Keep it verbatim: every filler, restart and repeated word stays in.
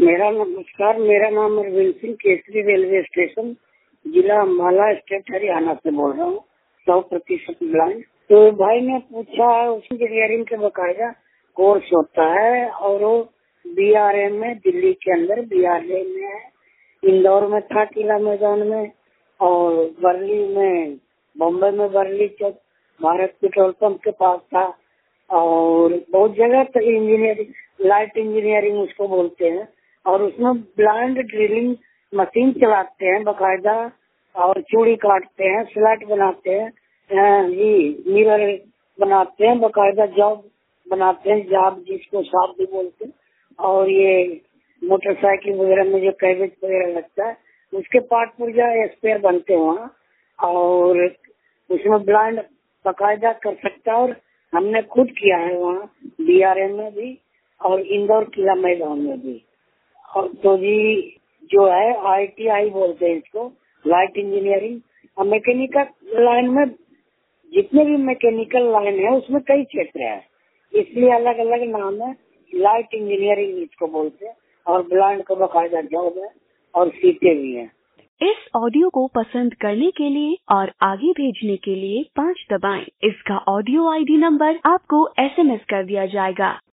मेरा नमस्कार, मेरा नाम अरविंद सिंह, केसरी रेलवे स्टेशन, जिला अम्बाला, स्टेट हरियाणा से बोल रहा हूँ। सौ प्रतिशत ब्लाइंड। तो भाई ने पूछा, इंजीनियरिंग के बकायदा कोर्स होता है और वो बी आर एम में, दिल्ली के अंदर बी आर एम में है, इंदौर में था किला मैदान में, और वर्ली में, बॉम्बे में वर्ली चौक भारत पेट्रोल पंप के पास था, और बहुत जगह तो इंजीनियरिंग, लाइट इंजीनियरिंग उसको बोलते हैं। और उसमें ब्लाइंड ड्रिलिंग मशीन चलाते हैं बकायदा, और चूड़ी काटते हैं, स्लैट बनाते हैं, जी मिरर बनाते हैं, बकायदा जॉब बनाते हैं, जॉब जिसको साफ भी बोलते हैं। और ये मोटरसाइकिल वगैरह में जो कैबेज वगैरह लगता है उसके पार्ट पुर्जा स्पेयर बनते हैं वहाँ, और उसमें ब्लाइंड बकायदा कर सकता है। और हमने खुद किया है वहाँ बी आर एम में भी और इंदौर किला मैदान में भी। और तो जी जो है आई टी आई बोलते हैं इसको, लाइट इंजीनियरिंग। और मैकेनिकल लाइन में जितने भी मैकेनिकल लाइन है उसमें कई क्षेत्र है, इसलिए अलग अलग नाम है। लाइट इंजीनियरिंग इसको बोलते हैं, और ब्लाइंड को बकायदा जॉब है और सीटें भी हैं। इस ऑडियो को पसंद करने के लिए और आगे भेजने के लिए पाँच दबाएं। इसका ऑडियो आई डी नंबर आपको एस एम एस कर दिया जाएगा।